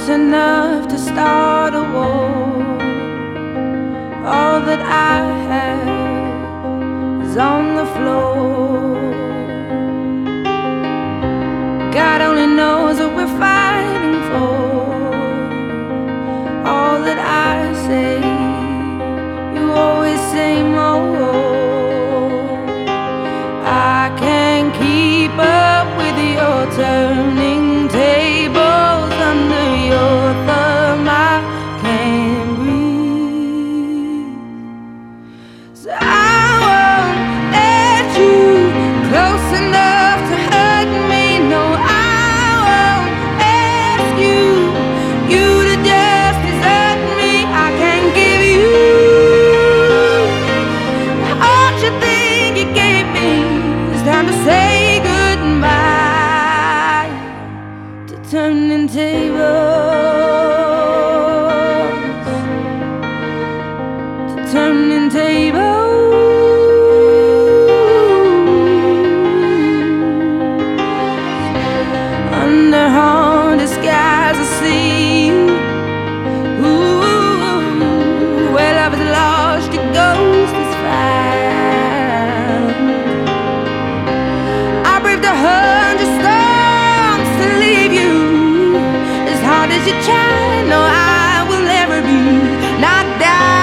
enough to start a war. All that I have is on the floor. God only knows what we're fighting for. All that I say, you always say more. I can't keep up with your turning tables under your thumb. I can't breathe, so I won't let you close enough to hurt me. No, I won't ask you to just desert me. I can't give you all you think you gave me. It's time to say goodbye to turning tables, to turning tables. Under haunted skies I see you. Ooh, where love is lost, your ghost is found. I braved 100 storms to leave you. As hard as you try, no, I will never be knocked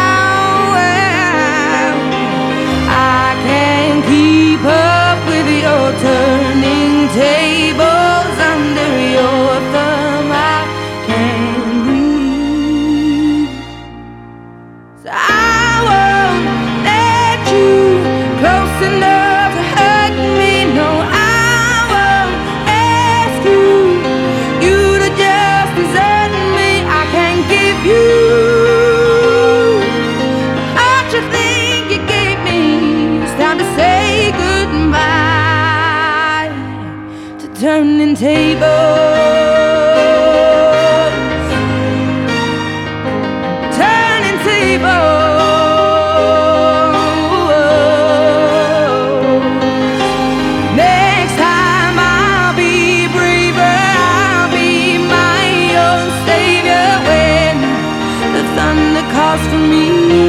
down. I can't keep up with your turning tables under your thumb. I can't breathe, so I won't let you close enough to hurt me. No, I won't ask you to just desert me. I can't give you all you think you gave me. It's time to say goodbye to turning tables, turning tables. Next time I'll be braver, I'll be my own savior when the thunder calls for me.